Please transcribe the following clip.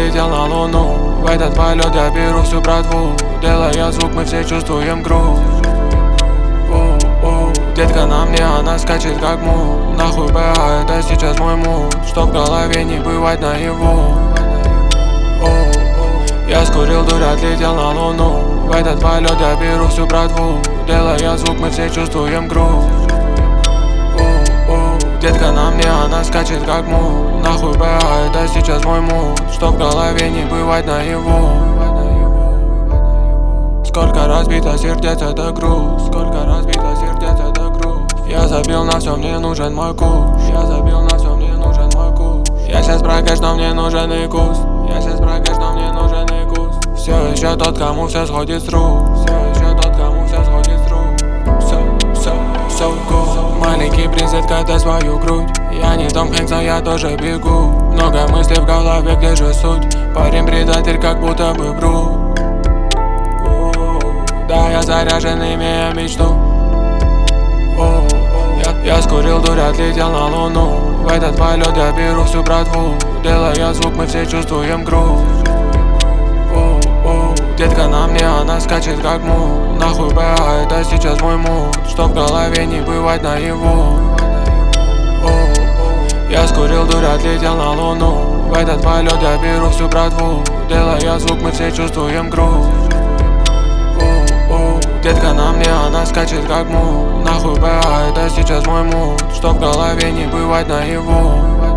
отлетел на луну. В этот полет я беру всю братву. Делая звук, мы все чувствуем груз. Детка на мне, она скачет как мул. Нахуй БА, это сейчас мой муд. Чтоб в голове не бывать наяву. Я скурил дурь, отлетел на луну. В этот полет я беру всю братву. Делая звук, мы все чувствуем груз. Детка на мне, она скачет как мул. Нахуй БА, это сейчас мой муд. Чтоб в голове не бывать наяву. Сколько разбито сердец, это груз. Сколько разбито сердец, это груз. Я забил на все, мне нужен мой куш. Я забил на все, мне нужен мой куш. Я сейчас прокэш, но мне нужен и куст. Я сейчас прокэш, но мне нужен и куст. Все еще тот, кому все сходит с рук. Все еще тот, кому все сходит с рук. So cool. Маленький принц, откатай свою грудь. Я не Том Хэнкс, но я тоже бегу. Много мыслей в голове, где же суть? Парень предатель, как будто бы вру. Да, я заряжен, имея мечту. Я скурил дурь, отлетел на луну. В этот полет я беру всю братву. Делая звук, мы все чувствуем груз. Детка на мне, она скачет как мул. Нахуй БА, это сейчас мой муд. Чтоб в голове не бывать наяву. Я скурил дурь, отлетел на луну. В этот полет я беру всю братву. Делая звук, мы все чувствуем груз. Детка на мне, она скачет как мул. Нахуй БА, это сейчас мой муд. Чтоб в голове не бывать наяву.